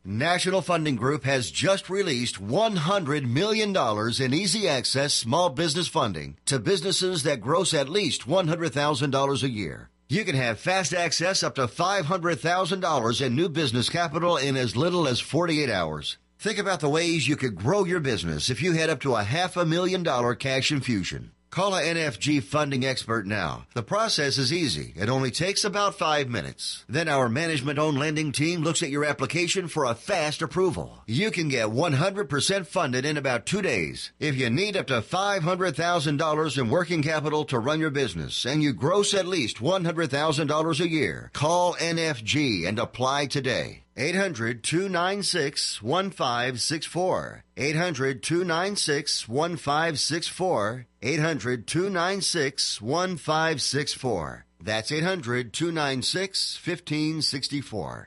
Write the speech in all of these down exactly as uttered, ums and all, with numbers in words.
National Funding Group has just released one hundred million dollars in easy access small business funding to businesses that gross at least one hundred thousand dollars a year. You can have fast access up to five hundred thousand dollars in new business capital in as little as forty-eight hours. Think about the ways you could grow your business if you had up to a half a million dollar cash infusion. Call a N F G funding expert now. The process is easy. It only takes about five minutes. Then our management-owned lending team looks at your application for a fast approval. You can get one hundred percent funded in about two days. If you need up to five hundred thousand dollars in working capital to run your business and you gross at least one hundred thousand dollars a year, call N F G and apply today. eight hundred, two nine six, one five six four. eight hundred, two nine six, one five six four. eight hundred, two nine six, one five six four. That's eight hundred, two nine six, one five six four.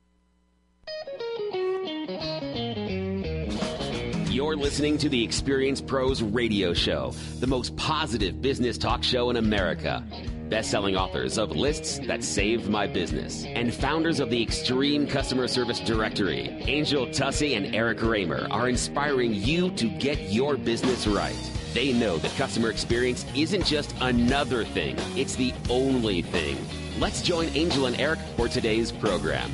You're listening to the Experience Pros Radio Show, the most positive business talk show in America. Best-selling authors of Lists That Saved My Business and founders of the Extreme Customer Service Directory, Angel Tussey and Eric Raymer, are inspiring you to get your business right. They know that customer experience isn't just another thing, it's the only thing. Let's join Angel and Eric for today's program.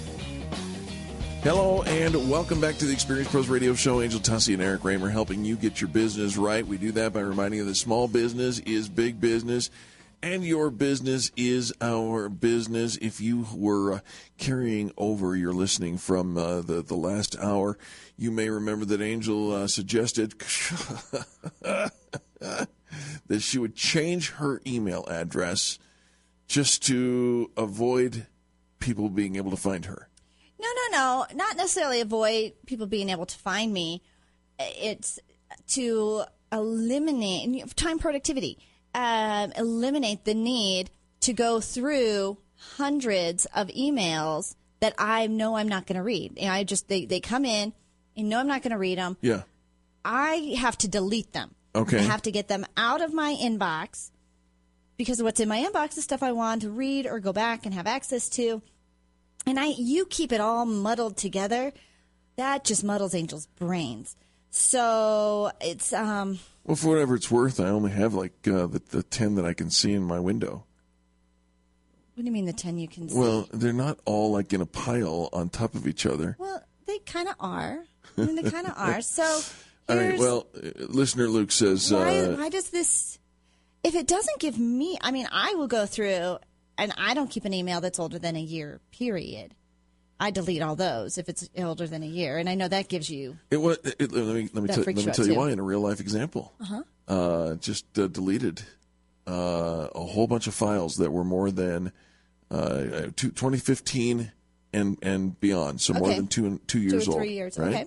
Hello and welcome back to the Experience Pros Radio Show. Angel Tussey and Eric Raymer helping you get your business right. We do that by reminding you that small business is big business. And your business is our business. If you were uh, carrying over your listening from uh, the, the last hour, you may remember that Angel uh, suggested that she would change her email address just to avoid people being able to find her. No, no, no. Not necessarily avoid people being able to find me. It's to eliminate time productivity. Um, eliminate the need to go through hundreds of emails that I know I'm not going to read. And I just they, they come in and know I'm not going to read them. Yeah. I have to delete them. Okay. I have to get them out of my inbox because what's in my inbox is stuff I want to read or go back and have access to. And I you keep it all muddled together. That just muddles Angel's brains. So it's um. Well, for whatever it's worth, I only have like uh, the, the ten that I can see in my window. What do you mean the ten you can see? Well, they're not all like in a pile on top of each other. Well, they kind of are. I mean, they kind of are. So, all right. Well, uh, listener Luke says, why, uh, why does this? If it doesn't give me, I mean, I will go through, and I don't keep an email that's older than a year. Period. I delete all those if it's older than a year, and I know that gives you. It was. It, let me let me, that t- let me tell you you why in a real life example. Uh-huh. Uh Just uh, deleted uh, a whole bunch of files that were more than uh, two, twenty fifteen and and beyond, so more Okay. than two two years Two or three old. years. Right? Okay.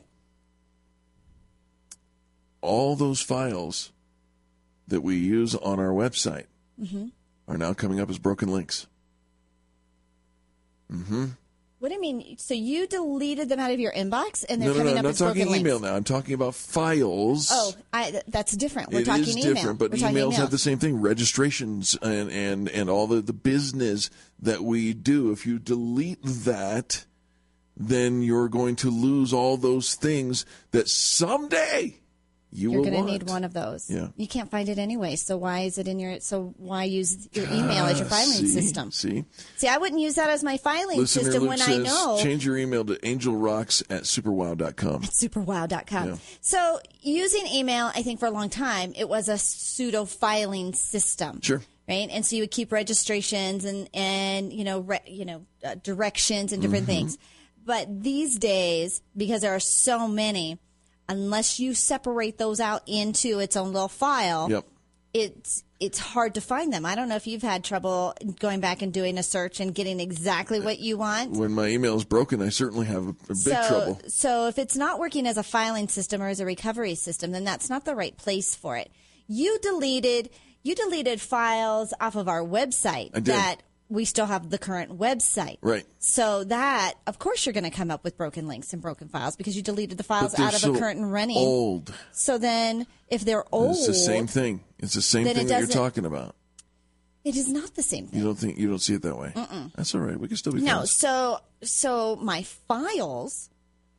All those files that we use on our website Mm-hmm. are now coming up as broken links. Mm-hmm. What do you mean? So you deleted them out of your inbox, and they're No, no, coming no. up I'm not as broken talking email links? now. I'm talking about files. Oh, I, th- that's different. We're It talking is email. different, but We're talking emails email. have the same thing: registrations and and and all the the business that we do. If you delete that, then you're going to lose all those things that someday you You're will going to want. need one of those. Yeah. You can't find it anyway. So why is it in your? So why use your email as your filing see, system? See, See, I wouldn't use that as my filing Listener system Luke when says, I know. change your email to angelrocks at superwow dot com. superwow dot com. Yeah. So using email, I think for a long time, it was a pseudo filing system. Sure. Right, and so you would keep registrations and and you know re, you know uh, directions and different Mm-hmm. things. But these days, because there are so many, unless you separate those out into its own little file, Yep. it's it's hard to find them. I don't know if you've had trouble going back and doing a search and getting exactly what you want. When my email is broken, I certainly have a, a big so, trouble. So if it's not working as a filing system or as a recovery system, then that's not the right place for it. You deleted you deleted files off of our website I did. that we still have the current website. Right. So that, of course, you're going to come up with broken links and broken files because you deleted the files But they're out of so a current and running. Old. So then, if they're old, It's the same thing. It's the same then it thing that you're doesn't- talking about. it is not the same thing. You don't think you don't see it that way? Mm-mm. That's all right. We can still be No, friends. so so my files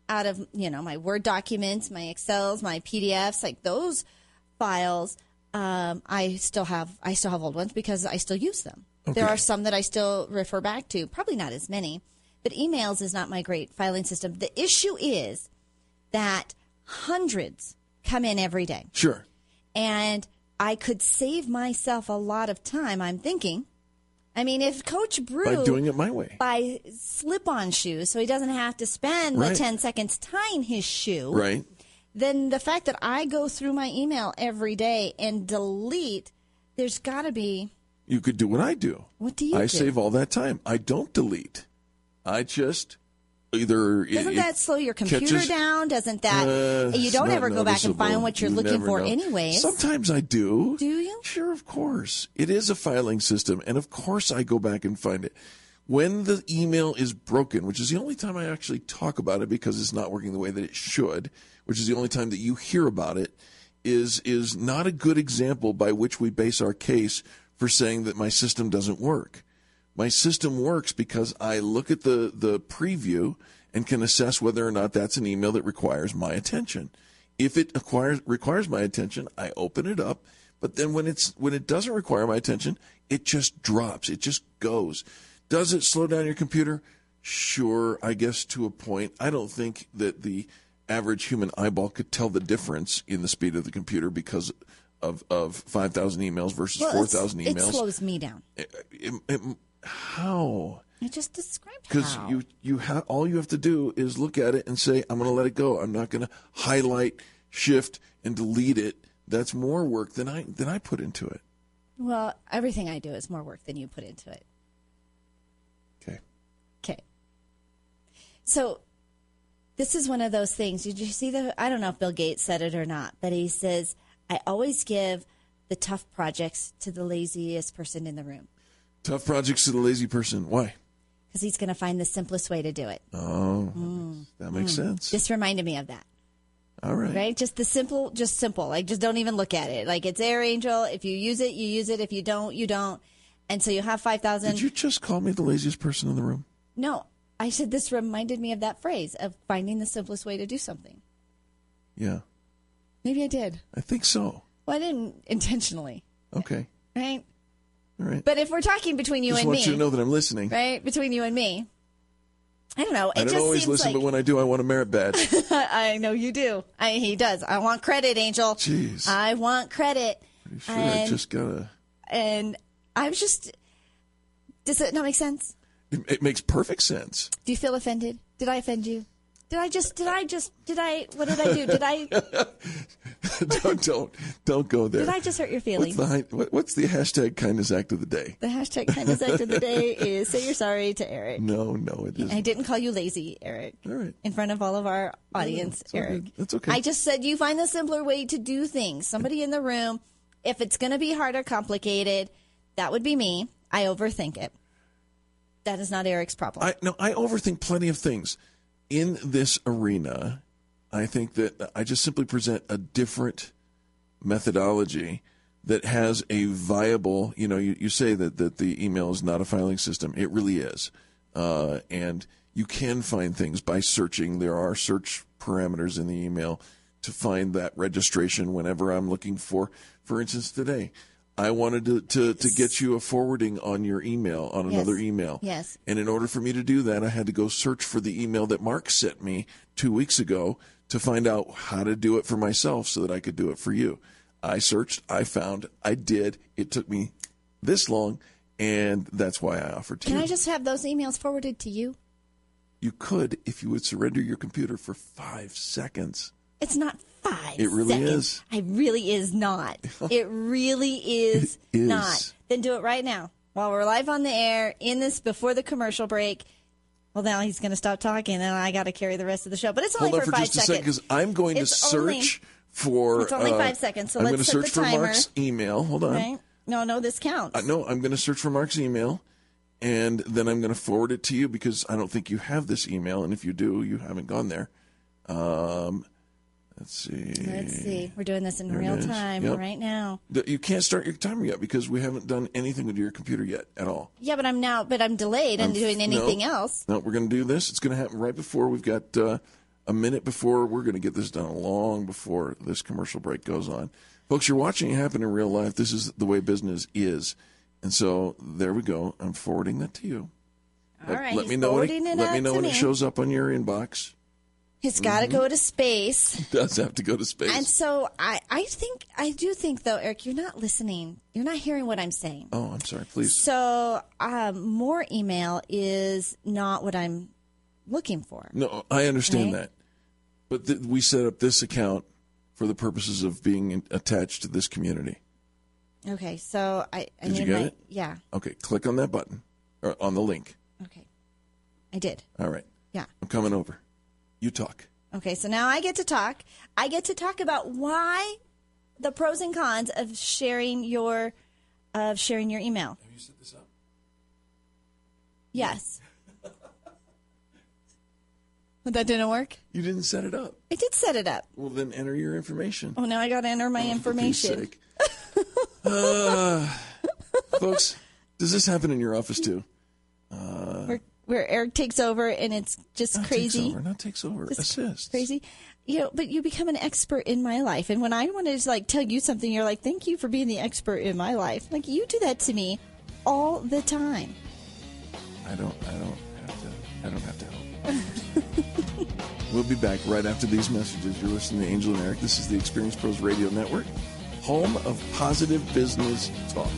out of, you know, my Word documents, my Excels, my P D Fs, like those files, um, I still have I still have old ones because I still use them. Okay. There are some that I still refer back to, probably not as many, but emails is not my great filing system. The issue is that hundreds come in every day. Sure. And I could save myself a lot of time, I'm thinking. I mean, if Coach Brew... By doing it my way. By slip-on shoes, so he doesn't have to spend Right. the ten seconds tying his shoe. Right. Then the fact that I go through my email every day and delete, there's got to be... You could do what I do. What do you I do? save all that time. I don't delete. I just either... Doesn't it, that it slow your computer catches, down? Doesn't that... Uh, you it's don't not ever go back and find noticeable. what you're You looking never for know. anyways. Sometimes I do. Do you? Sure, of course. It is a filing system, and of course I go back and find it. When the email is broken, which is the only time I actually talk about it because it's not working the way that it should, which is the only time that you hear about it, is is not a good example by which we base our case for saying that my system doesn't work. My system works because I look at the, the preview and can assess whether or not that's an email that requires my attention. If it acquires, requires my attention, I open it up. But then when it's when it doesn't require my attention, it just drops. It just goes. Does it slow down your computer? Sure, I guess to a point. I don't think that the average human eyeball could tell the difference in the speed of the computer because of, of five thousand emails versus Well, four it's- thousand emails. It slows me down. It- it- it- how? I just described Because how. you you have all you have to do is look at it and say, I'm going to let it go. I'm not going to highlight, shift, and delete it. That's more work than I than I put into it. Well, everything I do is more work than you put into it. Okay. Okay. So this is one of those things. Did you see the, I don't know if Bill Gates said it or not, but he says, I always give the tough projects to the laziest person in the room Tough projects to the lazy person. Why? because he's going to find the simplest way to do it. Oh, that makes sense. This reminded me of that, All right. right? Just the simple, just simple. Like, just don't even look at it. Like, it's Air Angel. If you use it, you use it. If you don't, you don't. And so you have five thousand. Did you just call me the laziest person in the room? No, I said this reminded me of that phrase of finding the simplest way to do something. Yeah, Maybe I did. I think so. Well, I didn't intentionally, Okay. right? All right. But if we're talking between you Just and want me, you to know that I'm listening. right? Between you and me, I don't know. It I don't just always seems listen, like but when I do, I want a merit badge. I know you do. I, he does. I want credit, Angel. Jeez. I want credit. Pretty sure and, I just gotta. and I was just. Does it not make sense? It, it makes perfect sense. Do you feel offended? Did I offend you? Did I just? Did I just? Did I? What did I do? Did I? don't don't don't go there. Did I just hurt your What's feelings? the hi- what, what's the hashtag kindness act of the day? The hashtag kindness act of the day is say you're sorry to Eric. No, no, it isn't. I didn't call you lazy, Eric. All right. In front of all of our audience, it's all Eric. good. That's okay. I just said you find the simpler way to do things. Somebody in the room, if it's going to be hard or complicated, that would be me. I overthink it. That is not Eric's problem. I no, I overthink plenty of things. In this arena, I think that I just simply present a different methodology that has a viable, you know, you, you say that, that the email is not a filing system. It really is. Uh, and you can find things by searching. There are search parameters in the email to find that registration whenever I'm looking for, for instance, today. I wanted to, to, to get you a forwarding on your email, on another Yes. email. Yes. And in order for me to do that, I had to go search for the email that Mark sent me two weeks ago to find out how to do it for myself so that I could do it for you. I searched, I found, I did. It took me this long, and that's why I offered to Can you. I just have those emails forwarded to you? You could if you would surrender your computer for five seconds. It's not five. It really seconds. is. It really is not. It really is, It is. not. Then do it right now while we're live on the air in this before the commercial break. Well, now he's going to stop talking, and I got to carry the rest of the show. But it's only Hold on for for five just a seconds. second because I'm going to It's only- search for. It's only uh, five seconds, so I'm let's going to set search the for timer. Mark's email. Hold on. Right? No, no, this counts. Uh, no, I'm going to search for Mark's email, and then I'm going to forward it to you because I don't think you have this email, and if you do, you haven't gone there. Um, let's see. Let's see. We're doing this in There it real is. time Yep. right now. The- You can't start your timer yet because we haven't done anything with your computer yet at all. Yeah, but I'm now, but I'm delayed and doing anything no, else. No, we're going to do this. It's going to happen right before we've got uh, a minute before. We're going to get this done long before this commercial break goes on. Folks, you're watching it happen in real life. This is the way business is. And so there we go. I'm forwarding that to you. All let, right. Let me know when it, let me know when it shows up on your inbox. It's got to mm-hmm. go to space. It does have to go to space. And so I, I think, I do think, though, Eric, you're not listening. You're not hearing what I'm saying. Oh, I'm sorry. Please. So um, more email is not what I'm looking for. No, I understand right? that. But th- we set up this account for the purposes of being in, attached to this community. Okay, so I, I Did need you get my, it? Yeah. Okay, click on that button, or on the link. Okay. I did. All right. Yeah. I'm coming over. You talk. Okay, so now I get to talk. I get to talk about why the pros and cons of sharing your of sharing your email. Have you set this up? Yes. But that didn't work? You didn't set it up. I did set it up. Well, then enter your information. Oh, now I got to enter my oh, information. For Pete's sake. uh, folks, does this happen in your office too? Uh, where, where Eric takes over and it's just not crazy. Takes over, not takes over. Just Assists. Crazy. You know, but you become an expert in my life. And when I want to like tell you something, you're like, thank you for being the expert in my life. Like, you do that to me all the time. I don't, I don't have to, I don't have to help. We'll be back right after these messages. You're listening to Angel and Eric. This is the Experience Pros Radio Network, home of positive business talk.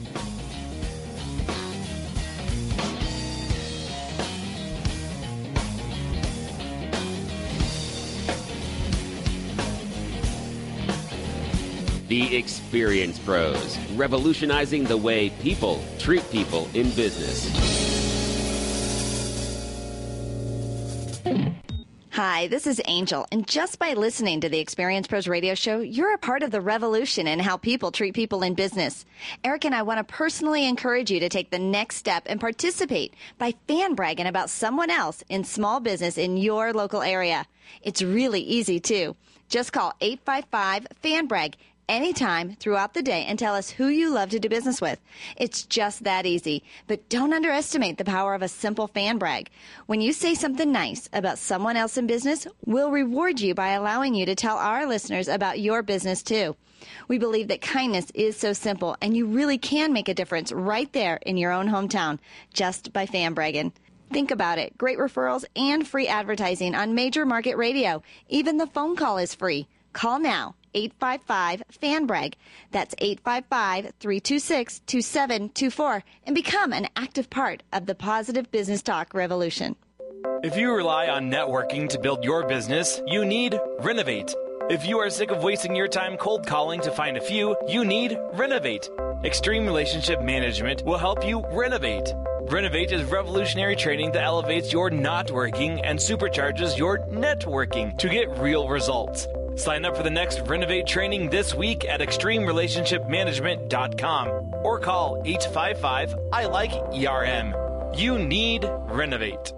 The Experience Pros, revolutionizing the way people treat people in business. Hi, this is Angel, and just by listening to the Experience Pros radio show, you're a part of the revolution in how people treat people in business. Eric and I want to personally encourage you to take the next step and participate by fan bragging about someone else in small business in your local area. It's really easy, too. Just call eight five five, fan brag anytime throughout the day and tell us who you love to do business with. It's just that easy. But don't underestimate the power of a simple fan brag. When you say something nice about someone else in business, we'll reward you by allowing you to tell our listeners about your business too. We believe that kindness is so simple, and you really can make a difference right there in your own hometown just by fan bragging. Think about it. Great referrals and free advertising on major market radio. Even the phone call is free. Call now. eight five five, fan brag. That's eight five five, three two six, two seven two four and become an active part of the positive business talk revolution. If you rely on networking to build your business, you need Renovate. If you are sick of wasting your time cold calling to find a few, you need Renovate. Extreme Relationship Management will help you renovate. Renovate is revolutionary training that elevates your not working and supercharges your networking to get real results. Sign up for the next Renovate training this week at extreme relationship management dot com or call eight five five, I like E R M. You need Renovate.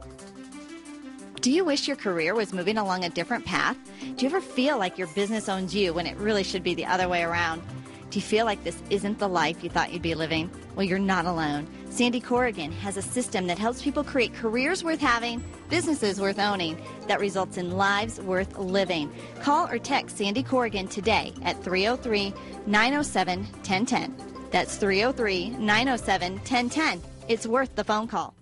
Do you wish your career was moving along a different path? Do you ever feel like your business owns you when it really should be the other way around? Do you feel like this isn't the life you thought you'd be living? Well, you're not alone. Sandy Corrigan has a system that helps people create careers worth having, businesses worth owning, that results in lives worth living. Call or text Sandy Corrigan today at three oh three, nine oh seven, one oh one oh. That's three oh three, nine oh seven, one oh one oh. It's worth the phone call.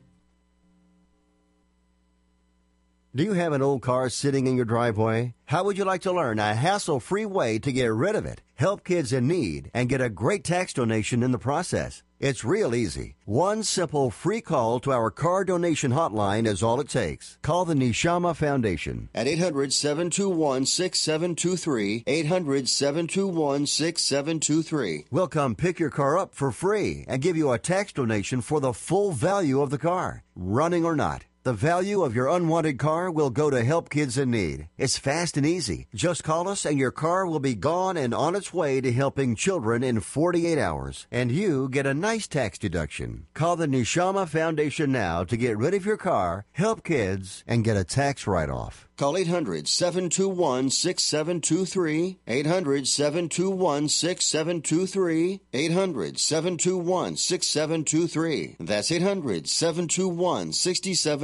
Do you have an old car sitting in your driveway? How would you like to learn a hassle-free way to get rid of it, help kids in need, and get a great tax donation in the process? It's real easy. One simple free call to our car donation hotline is all it takes. Call the Neshama Foundation at eight hundred, seven two one, six seven two three, eight hundred, seven two one, six seven two three. We'll come pick your car up for free and give you a tax donation for the full value of the car, running or not. The value of your unwanted car will go to help kids in need. It's fast and easy. Just call us and your car will be gone and on its way to helping children in forty-eight hours. And you get a nice tax deduction. Call the Neshama Foundation now to get rid of your car, help kids, and get a tax write-off. Call eight hundred, seven two one, six seven two three, eight hundred, seven two one, six seven two three, eight hundred, seven two one, six seven two three. That's eight hundred, seven two one, six seven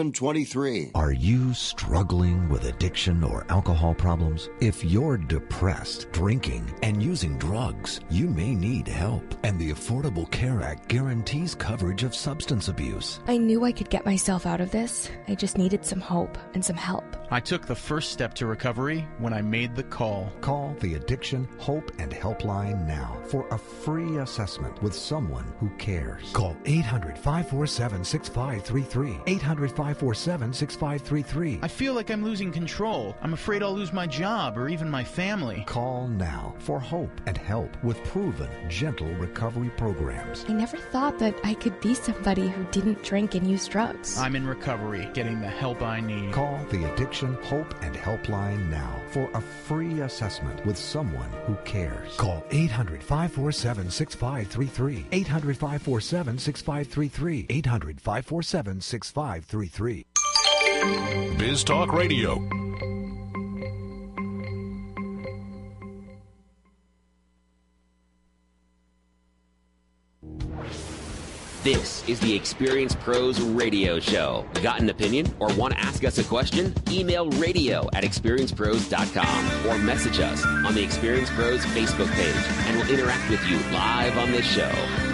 seven two three. Are you struggling with addiction or alcohol problems? If you're depressed, drinking, and using drugs, you may need help. And the Affordable Care Act guarantees coverage of substance abuse. I knew I could get myself out of this. I just needed some hope and some help. I took the first step to recovery when I made the call. Call the Addiction Hope and Helpline now for a free assessment with someone who cares. Call eight hundred, five four seven, six five three three. eight hundred, five four seven, six five three three. I feel like I'm losing control. I'm afraid I'll lose my job or even my family. Call now for hope and help with proven, gentle recovery programs. I never thought that I could be somebody who didn't drink and use drugs. I'm in recovery, getting the help I need. Call the Addiction Hope and Helpline now for a free assessment with someone who cares. Call eight hundred, five four seven, six five three three. eight hundred, five four seven, six five three three. eight hundred, five four seven, six five three three. Biz Talk Radio. This is the Experience Pros Radio Show. Got an opinion or want to ask us a question? Email radio at experience pros dot com or message us on the Experience Pros Facebook page, and we'll interact with you live on this show.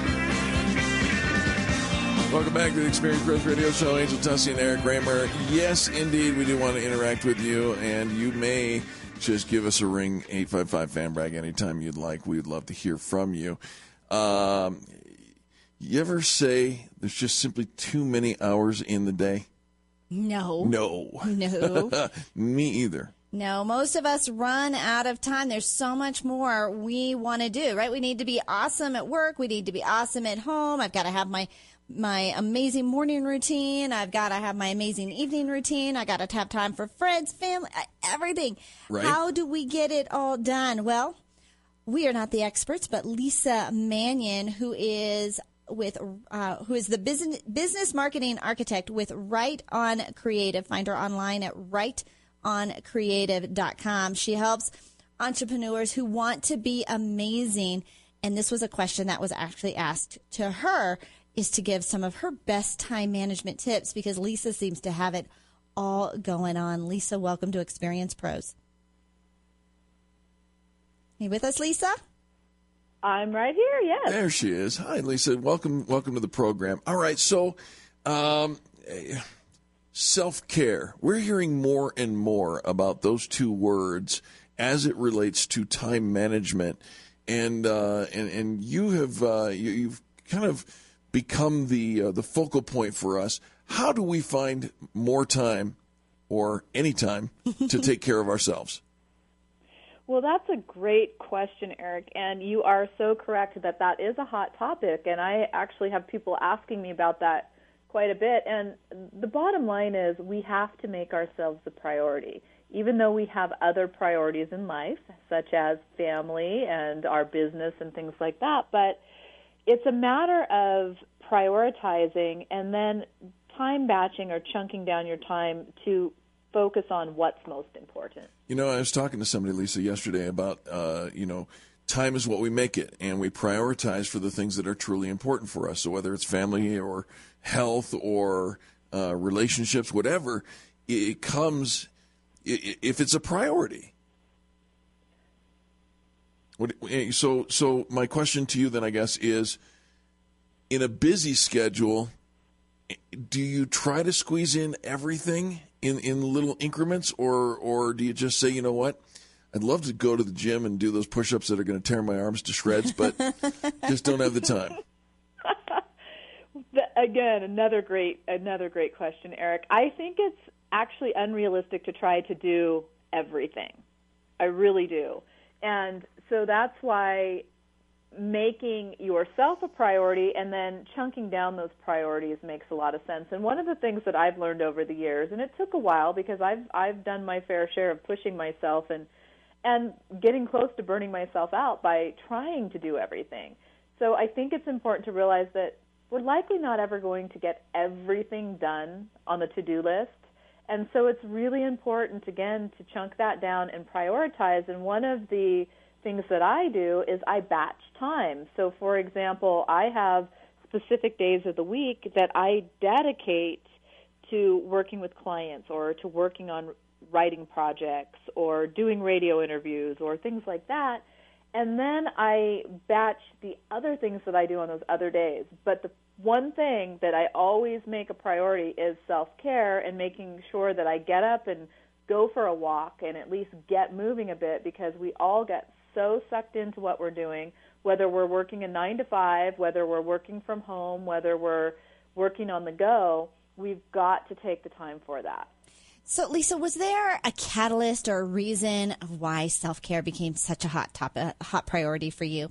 Welcome back to the Experience Pros Radio Show. Angel Tussey and Eric Kramer. Yes, indeed, we do want to interact with you, and you may just give us a ring, eight five five, F A N B R A G, anytime you'd like. We'd love to hear from you. Um... You ever say there's just simply too many hours in the day? No. No. No. Me either. No, most of us run out of time. There's so much more we want to do, right? We need to be awesome at work. We need to be awesome at home. I've got to have my my amazing morning routine. I've got to have my amazing evening routine. I got to have time for friends, family, everything. Right. How do we get it all done? Well, we are not the experts, but Lisa Mannion, who is with uh, who is the business business marketing architect with Right On Creative. Find her online at right on creative dot com. She helps entrepreneurs who want to be amazing. And this was a question that was actually asked to her, is to give some of her best time management tips, because Lisa seems to have it all going on. Lisa, welcome to Experience Pros. You with us, Lisa? I'm right here, yes. There she is. Hi, Lisa. Welcome welcome to the program. All right, so um, self-care. We're hearing more and more about those two words as it relates to time management. And uh, and, and you have, uh, you, you've kind of become the, uh, the focal point for us. How do we find more time or any time to take care of ourselves? Well, that's a great question, Eric, and you are so correct that that is a hot topic, and I actually have people asking me about that quite a bit. And the bottom line is we have to make ourselves the priority, even though we have other priorities in life, such as family and our business and things like that. But it's a matter of prioritizing and then time batching or chunking down your time to focus on what's most important. You know, I was talking to somebody, Lisa, yesterday about, uh, you know, time is what we make it, and we prioritize for the things that are truly important for us. So whether it's family or health or uh, relationships, whatever, it comes, if it's a priority. What, so, so my question to you then, I guess, is, in a busy schedule, do you try to squeeze in everything in, in little increments, or or do you just say, you know what, I'd love to go to the gym and do those push-ups that are going to tear my arms to shreds, but just don't have the time? Again, another great another great question, Eric. I think it's actually unrealistic to try to do everything. I really do. And so that's why making yourself a priority and then chunking down those priorities makes a lot of sense. And one of the things that I've learned over the years, and it took a while because I've I've done my fair share of pushing myself and and getting close to burning myself out by trying to do everything. So I think it's important to realize that we're likely not ever going to get everything done on the to-do list. And so it's really important, again, to chunk that down and prioritize. And one of the things that I do is I batch time. So, for example, I have specific days of the week that I dedicate to working with clients or to working on writing projects or doing radio interviews or things like that. And then I batch the other things that I do on those other days. But the one thing that I always make a priority is self-care and making sure that I get up and go for a walk and at least get moving a bit, because we all get so sucked into what we're doing, whether we're working a nine to five, whether we're working from home, whether we're working on the go. We've got to take the time for that. So, Lisa, was there a catalyst or a reason of why self-care became such a hot top, a hot priority for you?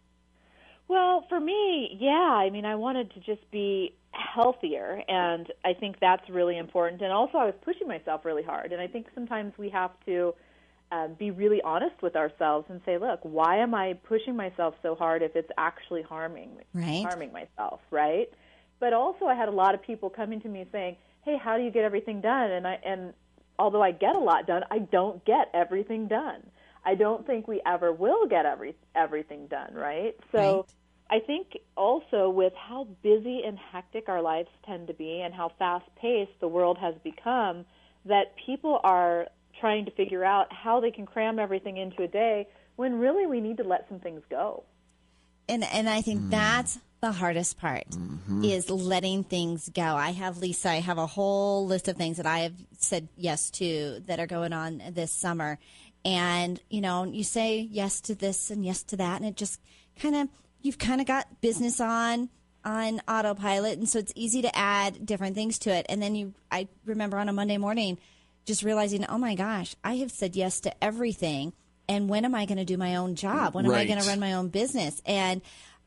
Well, for me, yeah. I mean, I wanted to just be healthier, and I think that's really important. And also, I was pushing myself really hard, and I think sometimes we have to uh, be really honest with ourselves and say, look, why am I pushing myself so hard if it's actually harming right. harming myself, right? But also, I had a lot of people coming to me saying, hey, how do you get everything done? And I and although I get a lot done, I don't get everything done. I don't think we ever will get every everything done, right? So right. I think also with how busy and hectic our lives tend to be and how fast-paced the world has become, that people are trying to figure out how they can cram everything into a day when really we need to let some things go. And and I think mm. that's the hardest part mm-hmm. is letting things go. I have, Lisa, I have a whole list of things that I have said yes to that are going on this summer. And, you know, you say yes to this and yes to that, and it just kind of, you've kind of got business on on autopilot, and so it's easy to add different things to it. And then you, I remember on a Monday morning just realizing, oh my gosh, I have said yes to everything, and when am I going to do my own job? When right. am I going to run my own business? And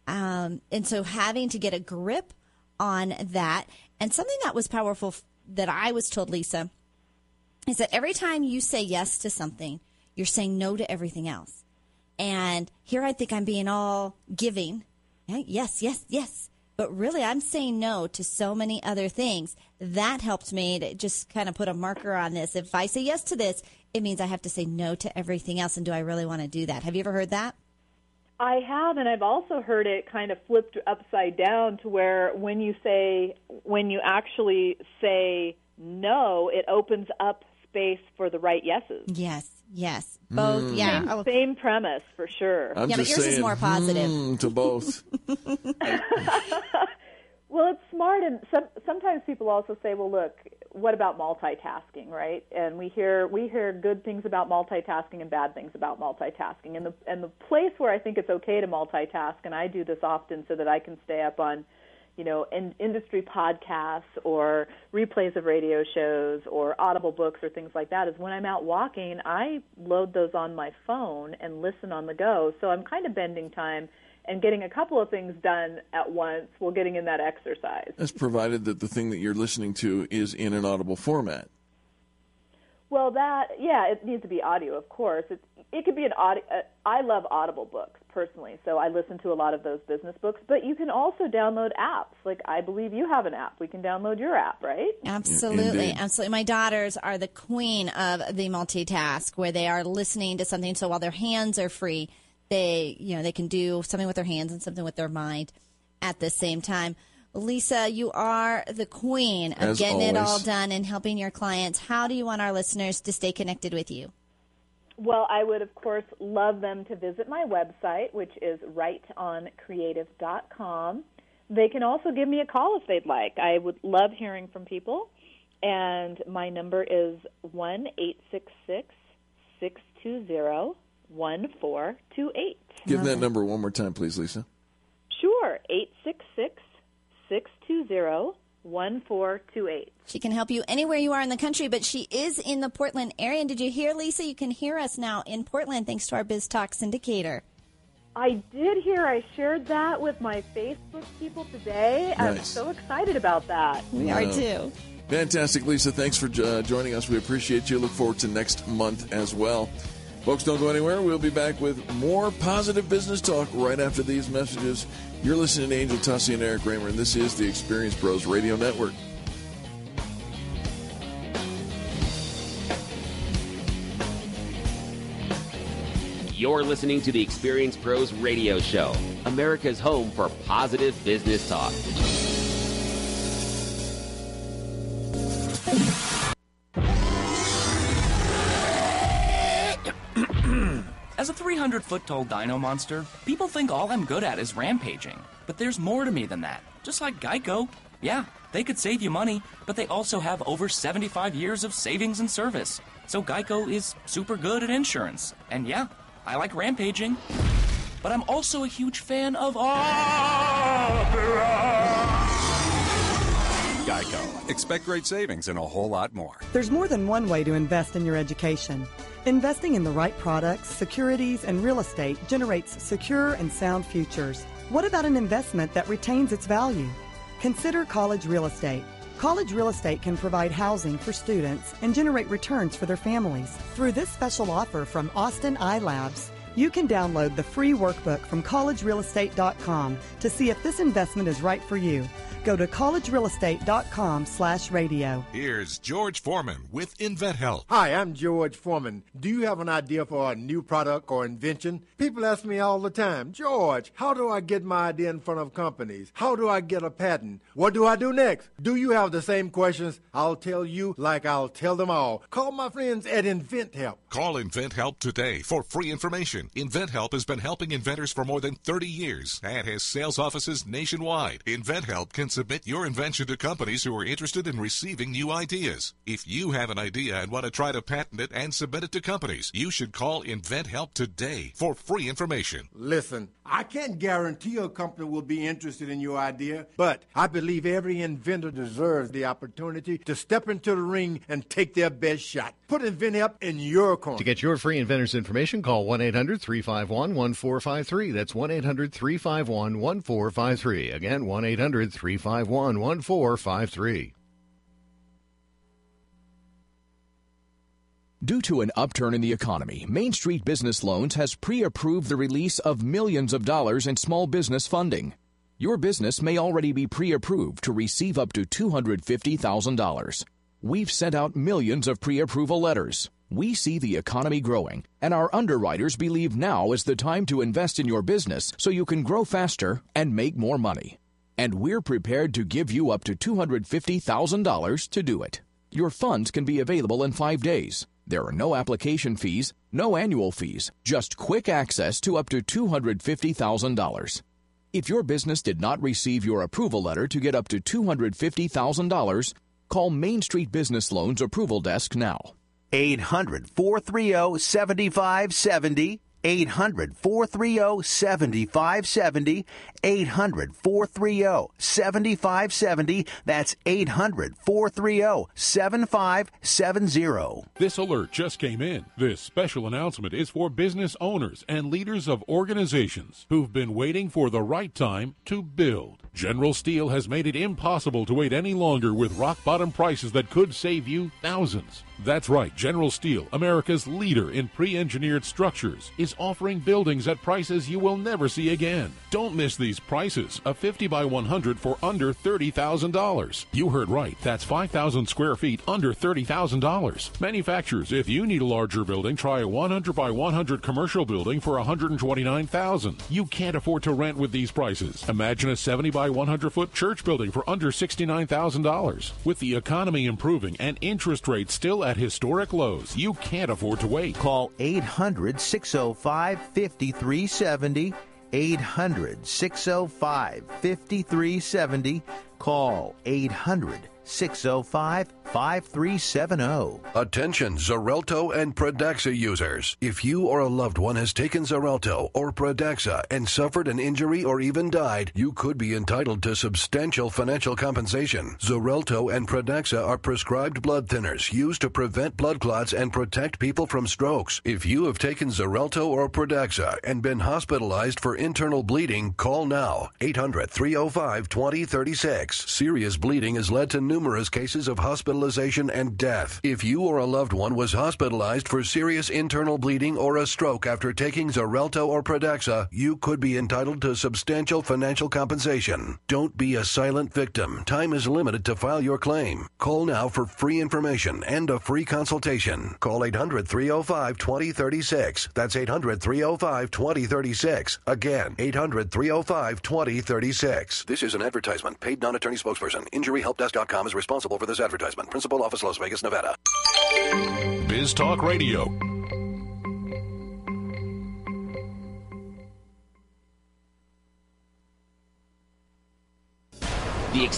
um, and so having to get a grip on that, and something that was powerful that I was told, Lisa, is that every time you say yes to something, you're saying no to everything else. And here I think I'm being all giving. Yeah, yes, yes, yes. But really, I'm saying no to so many other things. That helped me to just kind of put a marker on this. If I say yes to this, it means I have to say no to everything else. And do I really want to do that? Have you ever heard that? I have, and I've also heard it kind of flipped upside down to where when you say, when you actually say no, it opens up space for the right yeses. Yes, yes. Both, mm. yeah. Same, same premise, for sure. I'm yeah, just but yours saying, is more positive. Mm, to both. Well, it's smart, and some, sometimes people also say, well, look, what about multitasking, right? And we hear we hear good things about multitasking and bad things about multitasking. And the and the place where I think it's okay to multitask, and I do this often so that I can stay up on, you know, in, industry podcasts or replays of radio shows or Audible books or things like that, is when I'm out walking, I load those on my phone and listen on the go. So I'm kind of bending time and getting a couple of things done at once while getting in that exercise. That's provided that the thing that you're listening to is in an audible format. Well, that, yeah, it needs to be audio, of course. It, it could be an audio. Uh, I love Audible books, personally, so I listen to a lot of those business books. But you can also download apps. Like, I believe you have an app. We can download your app, right? Absolutely, Indeed. absolutely. My daughters are the queen of the multitask, where they are listening to something, so while their hands are free, they, you know, they can do something with their hands and something with their mind at the same time. Lisa, you are the queen of As getting always. it all done and helping your clients. How do you want our listeners to stay connected with you? Well, I would, of course, love them to visit my website, which is right on creative dot com. They can also give me a call if they'd like. I would love hearing from people. And my number is one eight six six, six two zero, one four two eight. Give that number one more time, please, Lisa. Sure, eight six six, six two zero, one four two eight. She can help you anywhere you are in the country, but she is in the Portland area. And did you hear, Lisa? You can hear us now in Portland thanks to our BizTalk syndicator. I did hear. I shared that with my Facebook people today. Nice. I'm so excited about that. We are too. Fantastic, Lisa. Thanks for uh, joining us. We appreciate you. Look forward to next month as well. Folks, don't go anywhere. We'll be back with more positive business talk right after these messages. You're listening to Angel Tussey and Eric Raymer, and this is the Experience Pros Radio Network. You're listening to the Experience Pros Radio Show, America's home for positive business talk. As a three hundred foot tall dino monster, people think all I'm good at is rampaging. But there's more to me than that. Just like Geico. Yeah, they could save you money, but they also have over seventy-five years of savings and service. So Geico is super good at insurance. And yeah, I like rampaging. But I'm also a huge fan of opera. Geico. Expect great savings and a whole lot more. There's more than one way to invest in your education. Investing in the right products, securities, and real estate generates secure and sound futures. What about an investment that retains its value? Consider college real estate. College real estate can provide housing for students and generate returns for their families. Through this special offer from Austin iLabs, you can download the free workbook from college real estate dot com to see if this investment is right for you. Go to college real estate dot com slash radio. Here's George Foreman with InventHelp. Hi, I'm George Foreman. Do you have an idea for a new product or invention? People ask me all the time, George, how do I get my idea in front of companies? How do I get a patent? What do I do next? Do you have the same questions? I'll tell you like I'll tell them all. Call my friends at InventHelp. Call InventHelp today for free information. InventHelp has been helping inventors for more than thirty years and has sales offices nationwide. InventHelp can submit your invention to companies who are interested in receiving new ideas. If you have an idea and want to try to patent it and submit it to companies, you should call InventHelp today for free information. Listen, I can't guarantee a company will be interested in your idea, but I believe every inventor deserves the opportunity to step into the ring and take their best shot. Put InventHelp in your corner. To get your free inventor's information, call one eight hundred three five one one four five three. That's one eight hundred three five one one four five three. Again, one eight hundred three five one one four five three. Due to an upturn in the economy, Main Street Business Loans has pre-approved the release of millions of dollars in small business funding. Your business may already be pre-approved to receive up to two hundred fifty thousand dollars. We've sent out millions of pre-approval letters. We see the economy growing, and our underwriters believe now is the time to invest in your business so you can grow faster and make more money. And we're prepared to give you up to two hundred fifty thousand dollars to do it. Your funds can be available in five days. There are no application fees, no annual fees, just quick access to up to two hundred fifty thousand dollars. If your business did not receive your approval letter to get up to two hundred fifty thousand dollars, call Main Street Business Loans Approval Desk now. eight hundred four three zero seven five seven zero. eight hundred four three zero seven five seven zero. eight hundred four three zero seven five seven zero. That's eight hundred four three zero seven five seven zero. This alert just came in. This special announcement is for business owners and leaders of organizations who've been waiting for the right time to build. General Steel has made it impossible to wait any longer with rock-bottom prices that could save you thousands. That's right, General Steel, America's leader in pre-engineered structures, is offering buildings at prices you will never see again. Don't miss these prices. A fifty by one hundred for under thirty thousand dollars. You heard right. That's five thousand square feet under thirty thousand dollars. Manufacturers, if you need a larger building, try a one hundred by one hundred commercial building for one hundred twenty-nine thousand dollars. You can't afford to rent with these prices. Imagine a seventy by one hundred foot church building for under sixty-nine thousand dollars. With the economy improving and interest rates still at historic lows, you can't afford to wait. Call eight hundred six oh five five three seven oh. eight hundred six oh five five three seven oh. Call eight hundred six oh five five three seven oh. Attention Xarelto and Pradaxa users. If you or a loved one has taken Xarelto or Pradaxa and suffered an injury or even died, you could be entitled to substantial financial compensation. Xarelto and Pradaxa are prescribed blood thinners used to prevent blood clots and protect people from strokes. If you have taken Xarelto or Pradaxa and been hospitalized for internal bleeding, call now. eight hundred three oh five two oh three six. Serious bleeding has led to numerous cases of hospitalization and death. If you or a loved one was hospitalized for serious internal bleeding or a stroke after taking Xarelto or Pradaxa, you could be entitled to substantial financial compensation. Don't be a silent victim. Time is limited to file your claim. Call now for free information and a free consultation. Call eight hundred three oh five two oh three six. That's eight hundred three oh five two oh three six. Again, eight hundred three oh five two oh three six. This is an advertisement. Paid non-attorney spokesperson. injury help desk dot com is responsible for this advertisement. Principal office, Las Vegas, Nevada. Biz Talk Radio.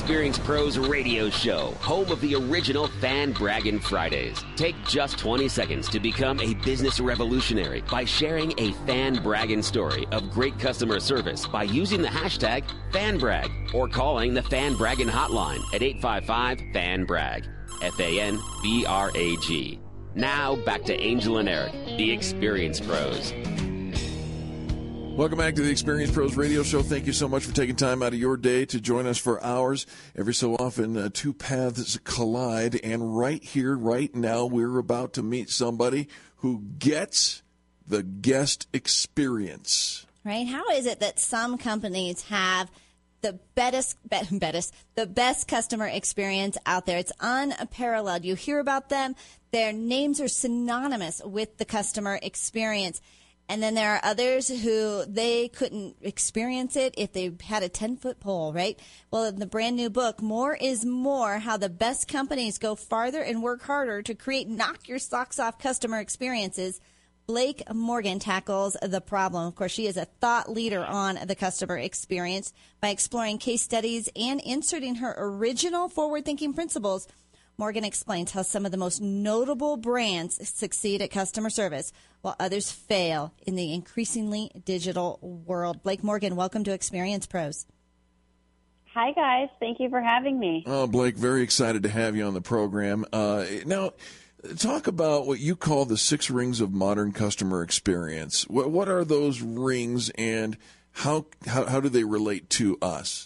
Experience Pros Radio Show, home of the original Fan Braggin' Fridays. Take just twenty seconds to become a business revolutionary by sharing a Fan Braggin' story of great customer service by using the hashtag FanBrag or calling the Fan Braggin' hotline at eight five five, F A N brag. F A N B R A G. Now back to Angel and Eric, the Experience Pros. Welcome back to the Experience Pros Radio Show. Thank you so much for taking time out of your day to join us for ours. Every so often, uh, two paths collide, and right here, right now, we're about to meet somebody who gets the guest experience. Right? How is it that some companies have the best, be, best, the best customer experience out there? It's unparalleled. You hear about them. Their names are synonymous with the customer experience. And then there are others who they couldn't experience it if they had a ten-foot pole, right? Well, in the brand new book, More is More, How the Best Companies Go Farther and Work Harder to Create Knock-Your-Socks-Off Customer Experiences, Blake Morgan tackles the problem. Of course, she is a thought leader on the customer experience by exploring case studies and inserting her original forward-thinking principles. Morgan explains how some of the most notable brands succeed at customer service while others fail in the increasingly digital world. Blake Morgan, welcome to Experience Pros. Hi, guys. Thank you for having me. Oh, Blake, very excited to have you on the program. Uh, now, talk about what you call the six rings of modern customer experience. What, what are those rings, and how, how how do they relate to us?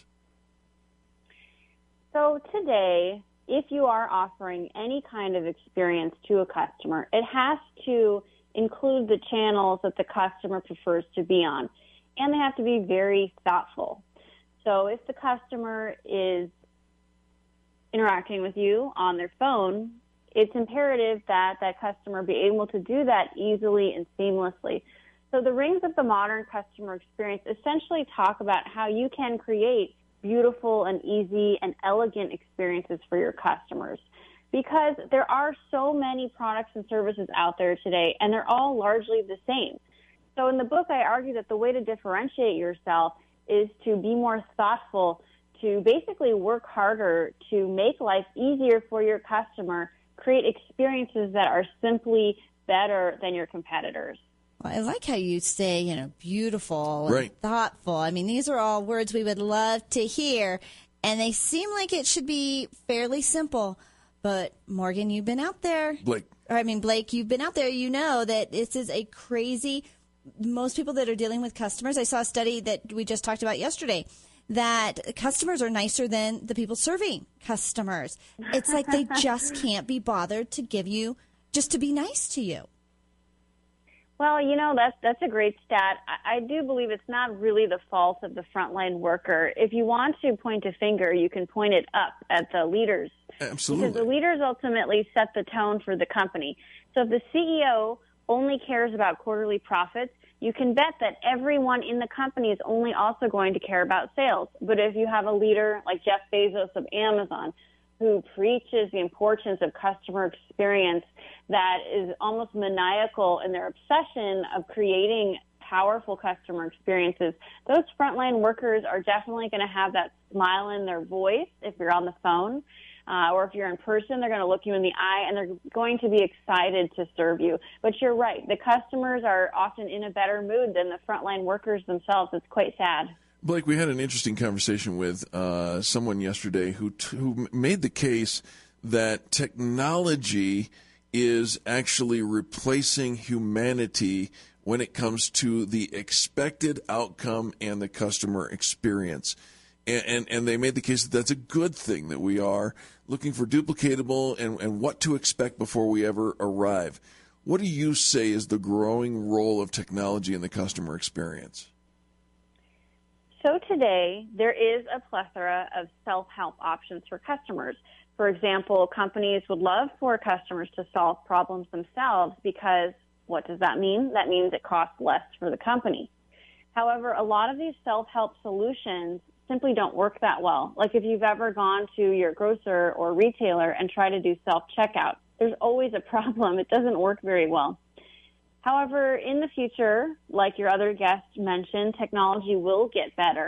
So today, if you are offering any kind of experience to a customer, it has to include the channels that the customer prefers to be on, and they have to be very thoughtful. So if the customer is interacting with you on their phone, it's imperative that that customer be able to do that easily and seamlessly. So the rings of the modern customer experience essentially talk about how you can create beautiful and easy and elegant experiences for your customers, because there are so many products and services out there today, and they're all largely the same. So in the book, I argue that the way to differentiate yourself is to be more thoughtful, to basically work harder to make life easier for your customer, create experiences that are simply better than your competitors. I like how you say, you know, beautiful and right. thoughtful. I mean, these are all words we would love to hear, and they seem like it should be fairly simple. But, Morgan, you've been out there. Blake. Or, I mean, Blake, you've been out there. You know that this is a crazy – most people that are dealing with customers – I saw a study that we just talked about yesterday that customers are nicer than the people serving customers. It's like they just can't be bothered to give you – just to be nice to you. Well, you know, that's that's a great stat. I, I do believe it's not really the fault of the frontline worker. If you want to point a finger, you can point it up at the leaders. Absolutely. Because the leaders ultimately set the tone for the company. So if the C E O only cares about quarterly profits, you can bet that everyone in the company is only also going to care about sales. But if you have a leader like Jeff Bezos of Amazon, who preaches the importance of customer experience, that is almost maniacal in their obsession of creating powerful customer experiences, those frontline workers are definitely going to have that smile in their voice if you're on the phone. Uh, or if you're in person, they're going to look you in the eye, and they're going to be excited to serve you. But you're right. The customers are often in a better mood than the frontline workers themselves. It's quite sad. Blake, we had an interesting conversation with uh, someone yesterday who t- who made the case that technology is actually replacing humanity when it comes to the expected outcome and the customer experience. And, and, and they made the case that that's a good thing, that we are looking for duplicatable and, and what to expect before we ever arrive. What do you say is the growing role of technology in the customer experience? So today, there is a plethora of self-help options for customers. For example, companies would love for customers to solve problems themselves because what does that mean? That means it costs less for the company. However, a lot of these self-help solutions simply don't work that well. Like if you've ever gone to your grocer or retailer and tried to do self-checkout, there's always a problem. It doesn't work very well. However, in the future, like your other guest mentioned, technology will get better.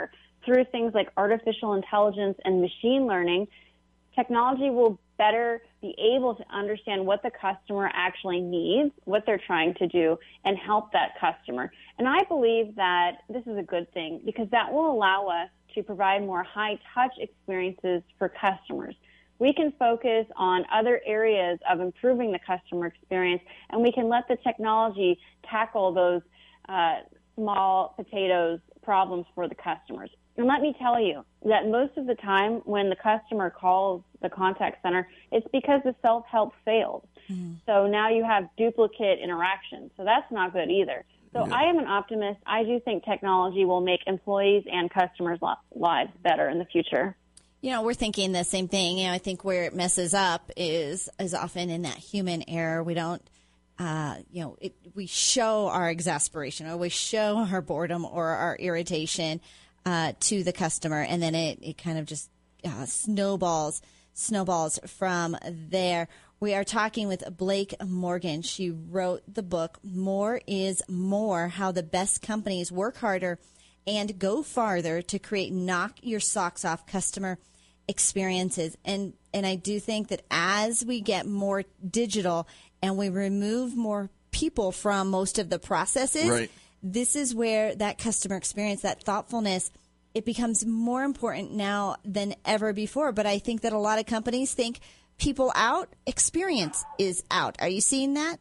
through things like artificial intelligence and machine learning, technology will better be able to understand what the customer actually needs, what they're trying to do, and help that customer. And I believe that this is a good thing because that will allow us to provide more high-touch experiences for customers. We can focus on other areas of improving the customer experience, and we can let the technology tackle those uh, small potatoes problems for the customers. And let me tell you that most of the time when the customer calls the contact center, it's because the self-help failed. Mm-hmm. So now you have duplicate interactions. So that's not good either. So yeah. I am an optimist. I do think technology will make employees and customers' lives better in the future. You know, we're thinking the same thing. You know, I think where it messes up is is often in that human error. We don't, uh, you know, it, we show our exasperation or we show our boredom or our irritation uh, to the customer, and then it, it kind of just uh, snowballs, snowballs from there. We are talking with Blake Morgan. She wrote the book, More is More, How the Best Companies Work Harder and Go Farther to Create Knock Your Socks Off Customer Experiences. And and I do think that as we get more digital and we remove more people from most of the processes, right. This is where that customer experience, that thoughtfulness, it becomes more important now than ever before. But I think that a lot of companies think people out, experience is out. Are you seeing that?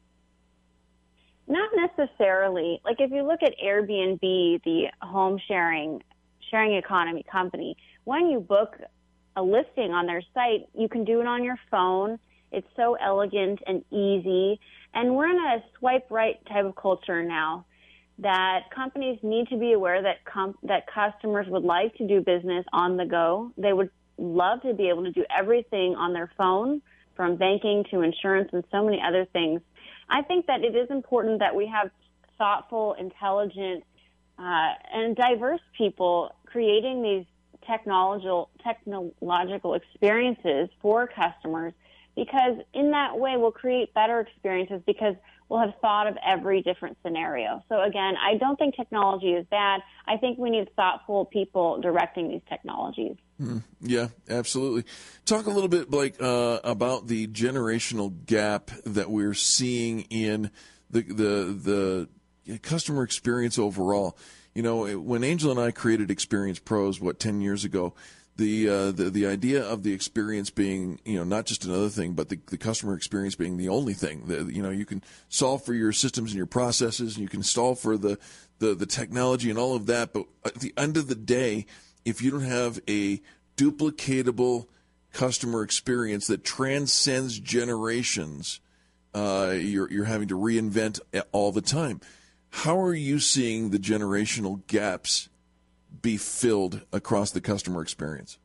Not necessarily. Like if you look at Airbnb, the home sharing sharing economy company, when you book a listing on their site, you can do it on your phone. It's so elegant and easy. And we're in a swipe right type of culture now that companies need to be aware that com- that customers would like to do business on the go. They would love to be able to do everything on their phone, from banking to insurance and so many other things. I think that it is important that we have thoughtful, intelligent, uh, and diverse people creating these technological technological experiences for customers, because in that way we'll create better experiences because we'll have thought of every different scenario. So again, I don't think technology is bad. I think we need thoughtful people directing these technologies. Mm, yeah, absolutely. Talk a little bit, Blake, uh, about the generational gap that we're seeing in the the the customer experience overall. You know, when Angel and I created Experience Pros, what, ten years ago, the uh, the the idea of the experience being, you know, not just another thing, but the, the customer experience being the only thing. The, you know, you can solve for your systems and your processes, and you can solve for the, the, the technology and all of that. But at the end of the day, if you don't have a duplicatable customer experience that transcends generations, uh, you're you're having to reinvent all the time. How are you seeing the generational gaps be filled across the customer experience?